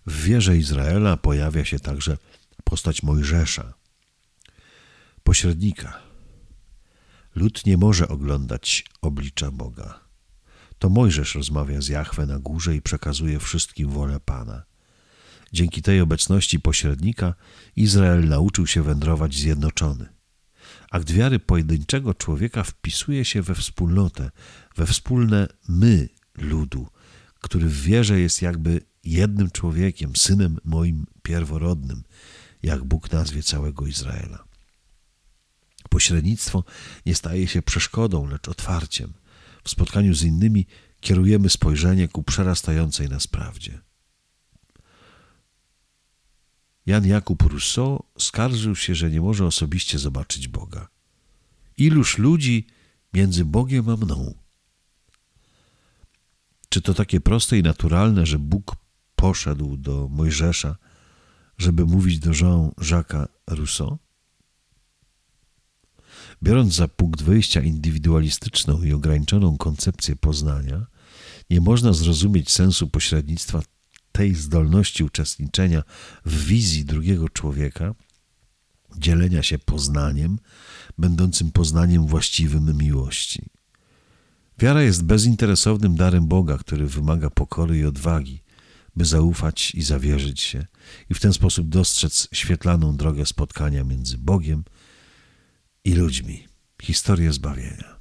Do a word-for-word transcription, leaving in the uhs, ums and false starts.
W wierze Izraela pojawia się także postać Mojżesza, pośrednika. Lud nie może oglądać oblicza Boga. To Mojżesz rozmawia z Jahwe na górze i przekazuje wszystkim wolę Pana. Dzięki tej obecności pośrednika Izrael nauczył się wędrować zjednoczony. Akt wiary pojedynczego człowieka wpisuje się we wspólnotę, we wspólne my ludu, który w wierze jest jakby jednym człowiekiem, synem moim pierworodnym, jak Bóg nazwie całego Izraela. Pośrednictwo nie staje się przeszkodą, lecz otwarciem. W spotkaniu z innymi kierujemy spojrzenie ku przerastającej nas prawdzie. Jan Jakub Rousseau skarżył się, że nie może osobiście zobaczyć Boga. Iluż ludzi między Bogiem a mną? Czy to takie proste i naturalne, że Bóg poszedł do Mojżesza, żeby mówić do Jean-Jacques Rousseau? Biorąc za punkt wyjścia indywidualistyczną i ograniczoną koncepcję poznania, nie można zrozumieć sensu pośrednictwa tej zdolności uczestniczenia w wizji drugiego człowieka, dzielenia się poznaniem, będącym poznaniem właściwym miłości. Wiara jest bezinteresownym darem Boga, który wymaga pokory i odwagi, by zaufać i zawierzyć się i w ten sposób dostrzec świetlaną drogę spotkania między Bogiem i ludźmi. Historię zbawienia.